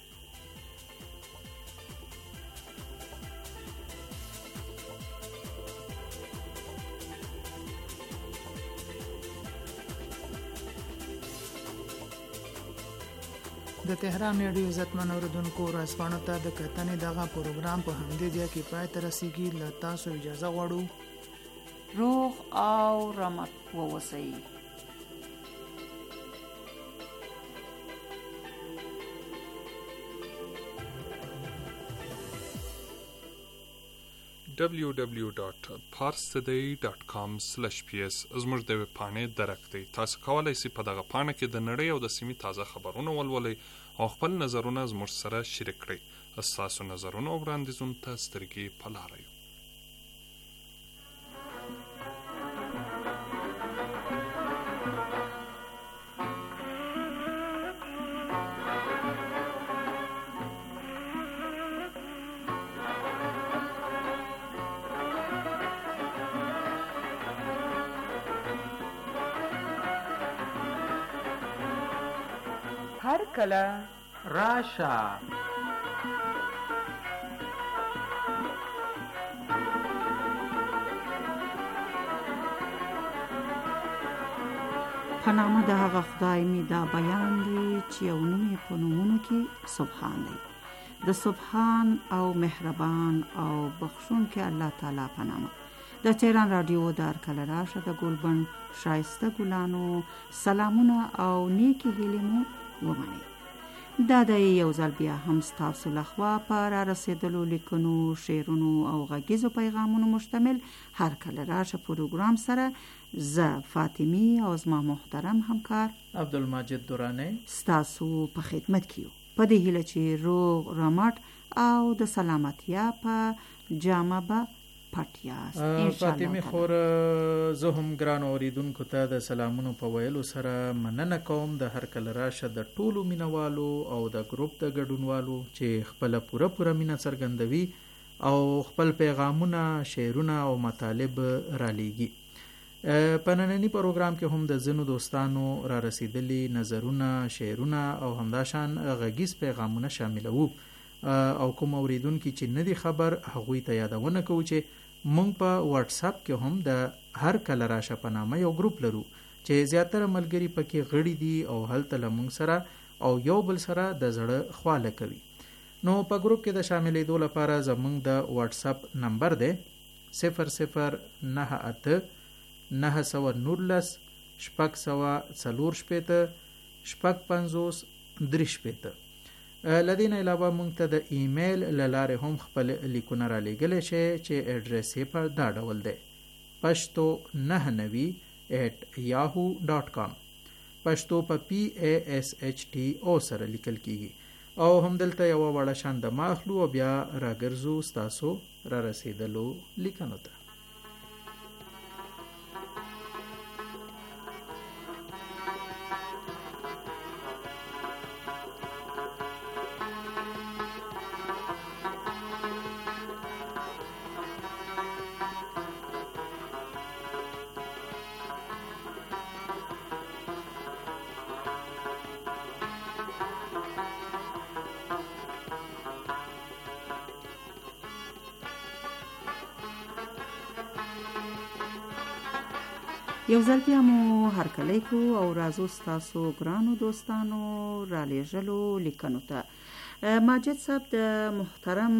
د تهران ریډیو عزتمن اوریدونکو ورځپاڼو ته د کتنې دغه پروګرام په همدې ځای کې پای ته رسیږي. له تاسو اجازه غواړو روغ او رمټ واوسئ. www.parstoday.com/ps زموږ د ویب پاڼې درک دی. تاسو کولی شئ په دغه پاڼه کې د نړۍ او د سیمې تازه خبرونه ولولئ او خپل نظرونه زموږ سره شریک کړئ. ستاسو نظرونه او وړاندیزونو ته سترګې په لاره یو. هر کله راشه په نامه د هغه خدای می دا بیان دی چې یو نوم په نومونو کې سبحان دی. د سبحان او مهربان او بخښونکي الله تعالی په نامه. د تهران رادیو د هر کله راشه د ګلبن شایسته ګلانو سلامونه او نیکی هیلې مو ومنئ. دا د یو ځل بیا هم ستاسو لخوا په را رسېدلو لیکنو، شعرونو او غږیزو پیغامونو مشتمل هر کله راشه پروګرام سره زه فاطمی او زما محترم همکار عبدالمجید دورانی ستاسو په خدمت کې یو. په دې هیله چې روغ رمټ او د سلامتیا په جامه به پټیاست. فاطمه خور زه هم ګران اوریدونکو ته د سلامونو په ویلو سره مننه کوم د هر کله راشه د ټولو مینوالو او د ګروپ د ګډونوالو چې خپل پوره مینه څرګندوي او خپل پیغامونه، شعرونه او مطالب را لیږي. په نننی پروګرام کې هم د ځینو دوستانو را رسیدلي نظرونه، شعرونه او همداشان غږیز پیغامونه شاملوو او کوم اوریدونکي چې نه دي خبر هغوی ته یادونه کوو چې مونږ په واتس اپ کې هم د هر کله راشه په نامه یو ګروپ لرو چې زیاتره ملګري پکې غړي دي او هلته له مونږ سره او یو بل سره د زړه خواله کوي. نو په ګروپ کې د شاملېدو لپاره زمونږ د واتس اپ نمبر دی 0098 919 640 لدین علاوه مونږ ته د ایمیل لاره هم خپل لیکونه را لېږلی شي چې اډرس یې په دا ډول دی pashto990@yahoo.com. پښتو په PASHTO سره لیکل کیږي. او هم دلته یو وړه شان د ماخلو او بیا راګرځو ستاسو را رسیدلو لیکنو ته. یو ځل بیا مو هرکلی کو او راځو ستاسو ګرانو دوستانو را لیږلو لیکنو ته. ماجد صاحب د محترم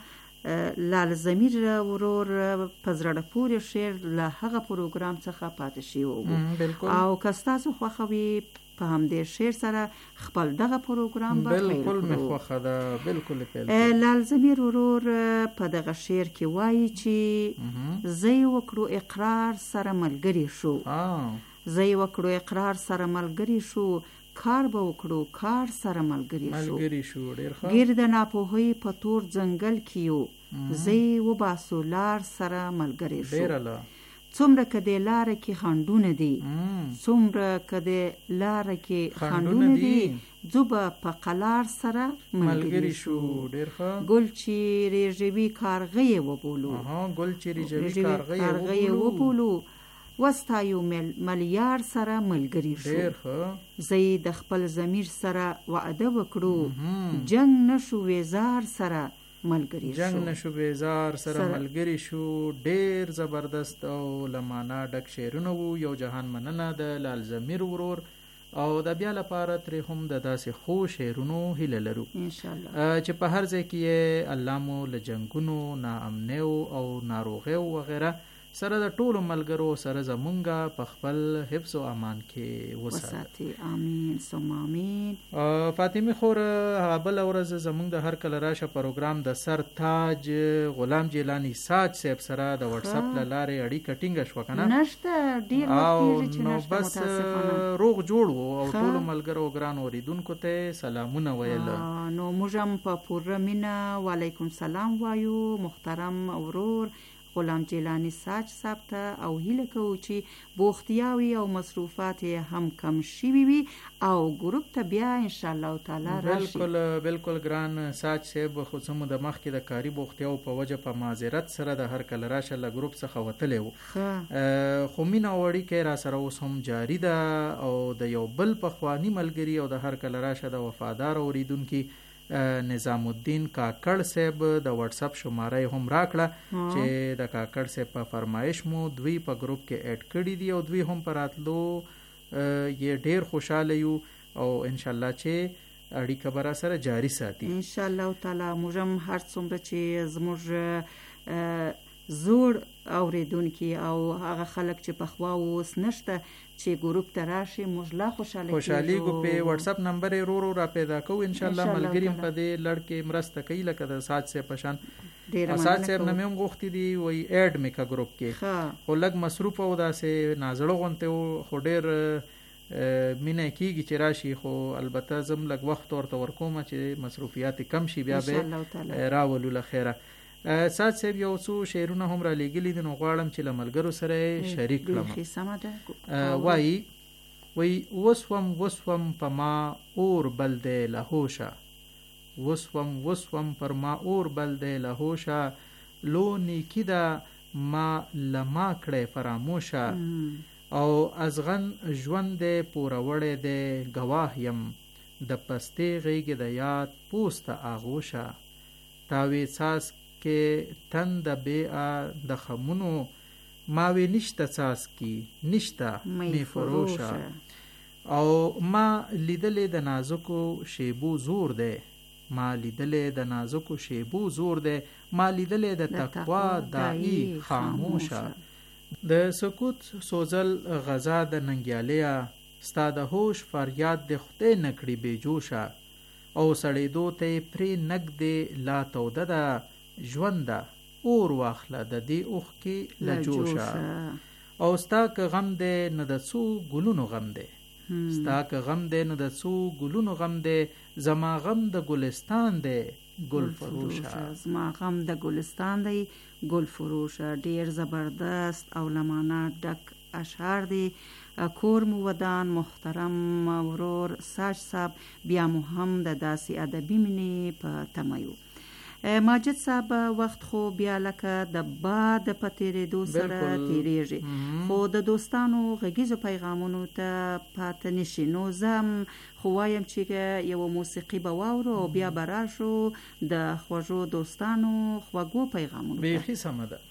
لال ضمیر ورور په زړه پورې شعر له هغه پروګرام څخه پاتې شوی و او که ستاسو خوښه وي په همدې شعر سره خپل دغه پروګرام به پیل کړو. بالکل مې خوښه ده، بالکل پیل. لال ضمیر ورور په دغه شعر کې وایي چې زه یې وکړو اقرار سره ملګری شو، زه یې وکړو اقرار سره ملګری شو، کار به وکړو کار سره ملګری شو، ګرد ناپوهۍ په تور ځنګل کې یو، زه یې وباسو لار سره ملګری شو. څومره که د لاره کې خنډونه دي، څومره که د لاره کې خنډونه دي، ځو به په قلار سره ملګری شو. ګل چې ریژوي کارغه یې وبولو، ګل چې ریژوي کارغه یې وبولو، وستایو ملیار سره ملګری شو. زه یې د خپل ضمیر سره وعده وکړو، جنگ نشو ویزار سره ملګری شو. جنگ نشو بیزار سره ملګری شو. ډیر زبردست او لمانا ډک شعرونه وو. یو جهان مننه د لال ضمیر ورور او د بیا لپاره ترې هم د داسې خو شعرونو هیله لرو انشاءالله چې په هر ځای کې الله مو له جنګونو، ناامنیو او ناروغیو وغیره سره د ټولو ملګرو سره زمونږه په خپل حفظ او امان کې وساتي. امین ثم امین. فاطمه خور بل ورځ زمونږ د هر کله راشه پروګرام د سر تاج غلام جیلانی ساج صاحب سره د واتس اپ لاره اړیکه ټینګه شو کنه. نشته ډیر وخت چې نشته متاسفانه. روغ جوړ وو او ټولو ملګرو ګران اوریدونکو ته سلامونه ویل. نو موږ هم په پوره مینه وعلیکم سلام وایو محترم اورور غلام جیلانی ساج صاحب ته او هیله کوو چې بوختیاوي او مصروفات هم کم شوي وي او ګروپ ته بیا ان شاء الله تعالی راشي. بالکل ګران ساج صاحب خو سمو د مخ کې د کاری بوختیاو په وجه په معذرت سره د هر کله راشه له ګروپ څخه وتلی وو، خو مینا وړي کې را سره اوس هم جاری ده او د یو بل پخوانی ملګری او د هر کله راشه د وفادار اوریدونکو نظام الدین کاکړ صاحب د واتس اپ شماره هم راکړه چې د کاکړ صاحب په فرمایش مو دوی په ګروپ کې اډ کړی دی او دوی هم پراتلو یې ډیر خوشاله یو او ان شاء الله چې اړیکه به سره جاری ساتي ان شاء الله تعالی. موږ هم هر څومره چې زموږ زوړ اوریدونکي او هغه خلک چې په خوا اوس نشته چې ګروپ ته راشي موږ لا خوشحالي کو په واتس اپ نمبر رو را پیدا کو ان شاء الله ملګری په دې لړکې مرسته کوي لکه د سات سے پشان سات سے نه مې غوښتي دی وای اډ میکا ګروپ کې خو لګ مصروف او داسې نازړو غونته خو ډیر مینه کیږي چې راشي، خو البته زم لګ وخت ورته ورکوم چې مصروفیات کم شي بیا به راولو لخيره. سات صاحب یو څو شعرونه هم را لېږلي دي نو غواړم چې له ملګرو سره شریک کړم. وای وسوم په ما اور بل دی له هوشه، وسوم پر ما اور بل دی له هوشه، لو نیکی دا ما لما کړی فراموشه، او ازغن ژوند دی پوروړی دی ګواه یم، د پستې غیږې د یاد پوسته آغوشه، تاوی څاس کې تند بیعه د خمونو، ماوی نشته څاس کی نشته می فروشه، او ما لیدلې د نازکو شیبو زور دی، ما لیدلې د نازکو شیبو زور دی، ما لیدلې د تقوا دائی خاموشه، د سکوت سوزل غزا د ننګیالیا، ستا د هوش فریاد د خدای نکړي بې جوشه، او سړېدو ته پرې نګدې لا توده ده ژونده اور واخله د دې اوښکې له جوشه او ستا که غم دی نه د څو ګلونو غم دی ستا که غم دی نه د څو ګلونو غم دی زما غم د ګلستان دی ګل فروشه زما غم د ګلستان دی ګل فروشه. ډیر زبردست او لمانه ډک اشعار دی. کور مو ودان محترم ورور ساج صاحب بیا مو هم د داسې ادبي مینې په تمه یو. ماجد صاحب وخت خو بیا لکه د باد په تیریدو سره تیریږي خو د دوستانو غږیزو پیغامونو ته پاتې نشي نو زه هم خو وایم چې یوه موسیقي به واورو او بیا به راشو د خوږو دوستانو خوږو پیغامونو ته. بیخي سمه ده.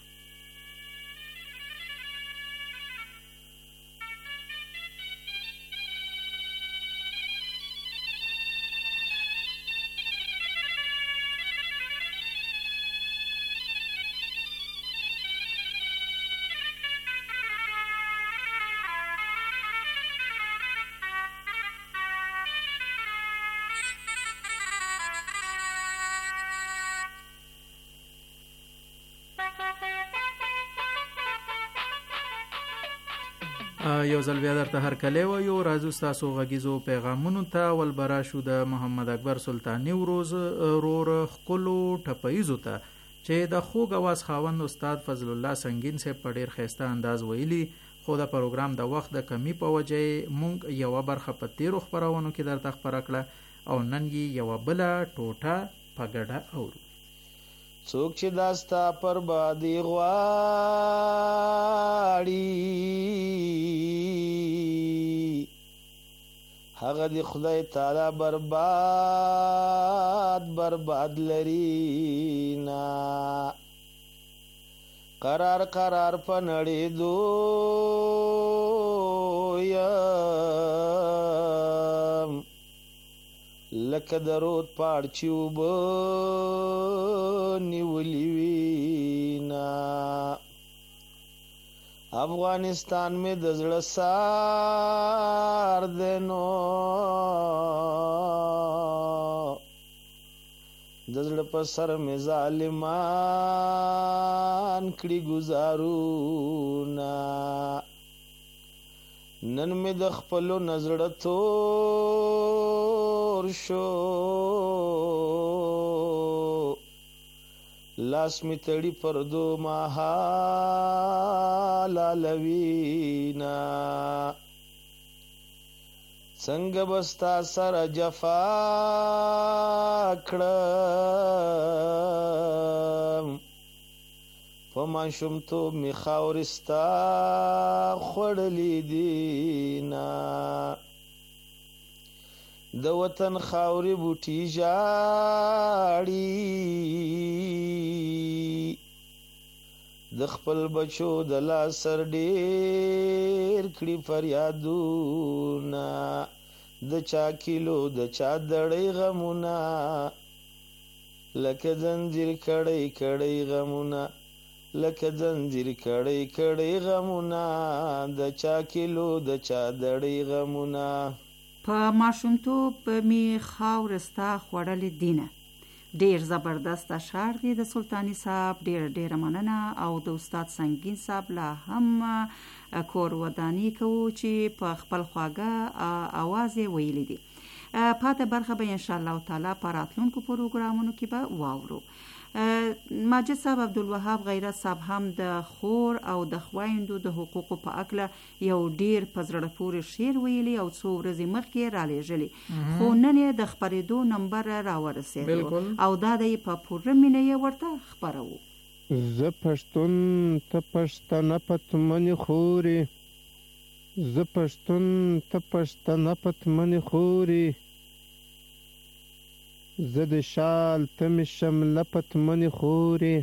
یو ځل بیا درته هرکلی وایو. راځو ستاسو غږیزو پیغامونو ته. ول به راشو د محمد اکبر سلطاني ورور ښکلو ټپیزو ته چې د خوږ اواز خاوند استاد فضل الله سنگین صاحب په ډیر ښایسته انداز ویلي خو د پروګرام د وخت د کمی په وجه مونږ یوه برخه په تیرو خپرونو کې درته خپره کړه او نن یې یوه بله ټوټه په ګډه اورو. څوک چې داستا پر بادي غواړي هغه دی خدای تعالی برباد لري نا قرار په نړۍ دویم لکه درود پاړچی اوبه نیولې وینا افغانستان میں د زړه سار دنو د زړه په سر مې ظالمان کړي گزارونه نن مې د خپلو نظړه تور شو لاس می تړي پردو ماحال لوینا څنګه بستا سره جفا کړم په ماشومتوب می خاورستا خوړلې دینا د وطن خاورې بوټي ژاړي د خپل بچو د لاس سر ډېر کړي فریادونه د چا کیلو د چا دړۍ غمونه لکه زنځیر کړی غمونه لکه زنځیر کړی غمونه د چا کیلو د چا دړۍ غمونه په ماشومتوب می خاورستا خوړلې دینه ډیر زبردست اشعار دي د سلطاني صاحب. ډیر مننه او د استاد سنگین صاحب لا هم کور ودانی کوو چې په خپل خواږه اواز ویلي دي. پاته برخه به ان شاء الله تعالی په راتلونکو پروګرامونو کې به واورو. ماجد صاحب عبدالوهاب غیرت صاحب هم د خور او د خویندو د حقوقو په اکله یو ډیر په زړه پورې شعر ویلی او څو ورځې مخکې رالیږلی خو نن یې د خپرېدو نمبر راورسېدو او دا د یې په پوره مینه یې ورته خپروو. زه پښتون ته پښتنه پتمنې خورې زه پښتون ته پښتنه پتمنې خورې زه د شال ته مې شمله پتمنې خورې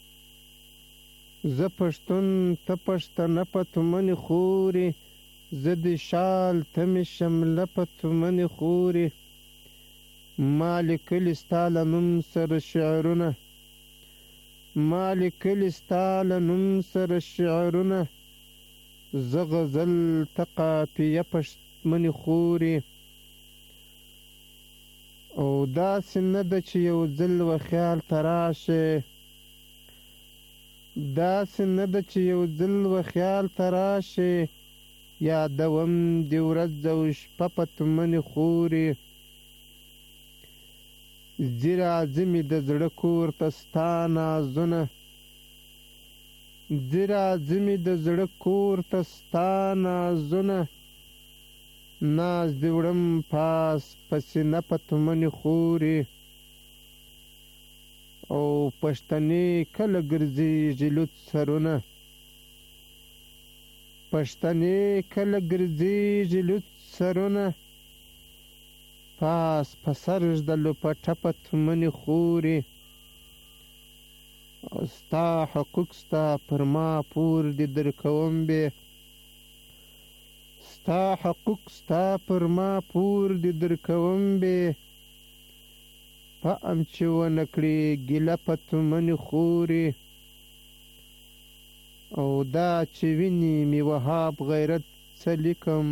زه پښتون ته پښتنه پتمنې خورې زه د شال ته مې شمله پتمنې خورې ما لیکلي ستا له نوم سره شعرونه ما لیکلي ستا له نوم سره شعرونه زه غزل ته قافیه پتمنې خورې او داسې نه ده چې یو ځل و خیال ته راشې داسې نه ده چې یو ځل و خیال ته راشې یادوم د ورځ او شپه په تومنې خورې ځي راځي مې د زړه کور ته ستا نازونه ځي راځي مې د زړه کور ته ستا نازونه ناز دې وړم پاس په سینه په تومنې خورې او پښتنې کله ګرځېږي لوڅ سرونه پښتنې کله ګرځېږي لوڅ سرونه پاس په سر ږدلو په ټپه تومنې خورې او ستا حقوق ستا پر ما پور دې درکوم بې ستا حقوق ستا پر ما پور دې درکوم بې په ام چې ونه کړې ګیله په تومنې خورې او دا چې ویني مې وهاب غیرت څه لیکم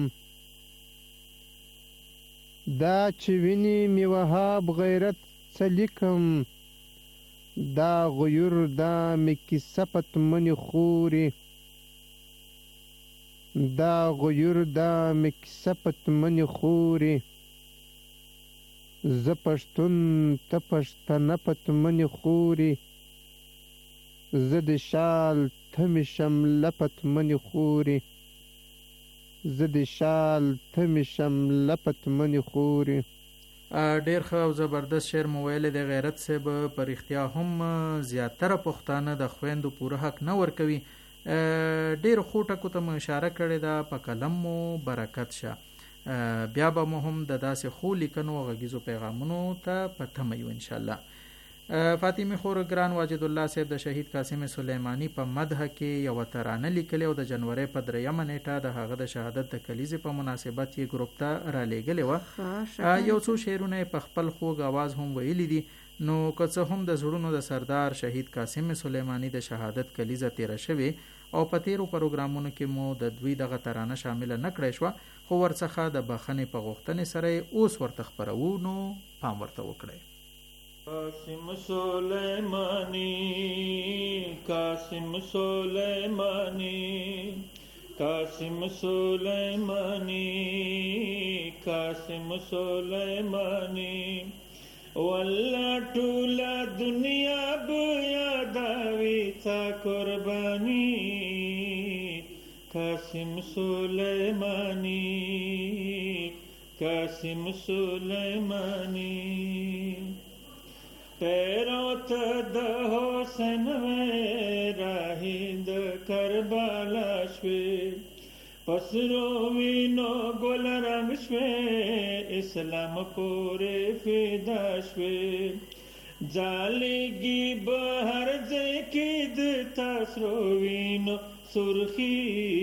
دا چې ویني مې وهاب غیرت څه لیکم دا غیور دا مې کیسه په تومنې خورې دا غیور دا مې کیسه په تومنې خورې زه پښتون ته پښتنه په تومنې خورې زه د شال ته مې شمله په تومنې خورې زه د شال ته مې شمله په تومنې خورې ډیر ښه او زبردست شعر مو ویلی دی غیرت صاحب په رښتیا هم زیاتره پښتانه د خویندو پوره حق نه ورکوي ډیر ښو ټکو ته مو اشاره کړې ده په قلم مو برکت شه بیا به مو هم د داسې ښو لیکنو او غږیزو پیغامونو ته په تمه یو انشاءالله فاطمه خور ګران واجد الله صاحب د شهید قاسم سلیمانی په مدح کې یو ترانه لیکلې او د جنوري په 3 نیټه د هغه د شهادت د کلیزې په مناسبت یې ګروپ ته را لېږلې و یو څو شعرونه په خپل خوږ आवाज هم ویلي دي نو که څه هم د زړونو د سردار شهید قاسم سلیمانی د شهادت کلیزه تیره شوې او په تیرو پروګرامونو کې مو د دوی دغه ترانه شامل نه کړی شوه خو ورڅخه د بخښنې په غوښتنې سره اوس ورته خپروو نو پام ورته وکړئ قاسم سلیمانی قاسم سلیمانی قاسم سلیمانی قاسم سلیمانی والله ټوله دنیا به یادوي تا قربانی قاسم سلیمانی قاسم سلیمانی پیرو ته د حسین راهی د کربلا شوي پسرو وینو ګل رنگ شوي اسلام پورې فدا شوي جالګي بهر ځای کې د تاسو وینو سرخی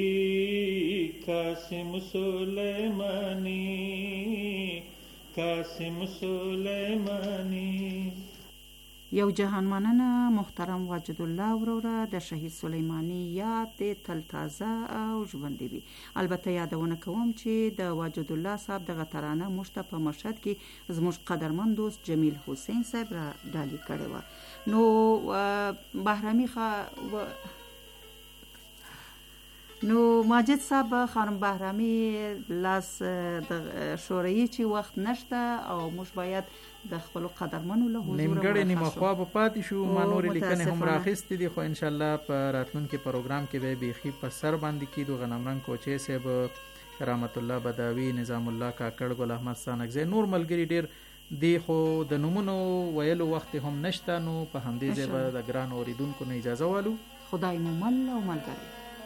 قاسم سلیمانی قاسم سلیمانی یو جهان مننه محترم واجد الله وروره د شهید سلیمانی یاد دې تل تازه او ژوندی وي البته یادونه کوم چې د واجد الله صاحب دغه ترانه موږ ته په مشهد کې زموږ قدرمن دوست جمیل حسین صاحب را ډالۍ کړې وه نو بهرامي نو ماجد صاحب خانم بهرامي لاس د شورای چې وخت نشته او موږ باید د خپل قدرمنو له حضور نیمګړې نیمه خوا به پاتې شو ما نور لیکنې هم راخستې دي خو ان شاء الله په راتلونکي پروګرام کې به بیخي په سر باندې کیدو غنمرنګ کوچې صاحب رحمت الله بداوی نظام الله کاکړ ګل احمد سانکزی نور ملګری ډیر دی خو د نومونو ویلو وخت هم نشته نو په همدې ځای به د ګران اوریدونکو نه اجازه والو خدای مو مل او ملګری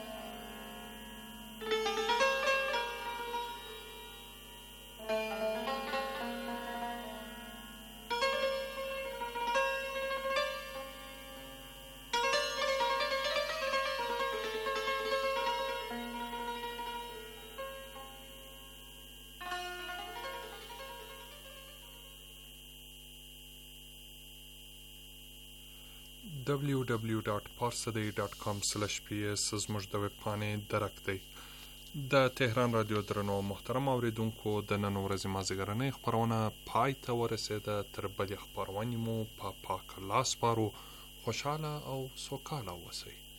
www.parsaday.com/ps زموږ د ویب پاڼې درک دی د تهران رادیو درنو محترم اوریدونکو د نن ورځې مازدیګرنۍ خپرونه پای ته ورسېده تر بلې خپرونې مو په پاک الله سپارو خوشحاله او سوکاله اوسئ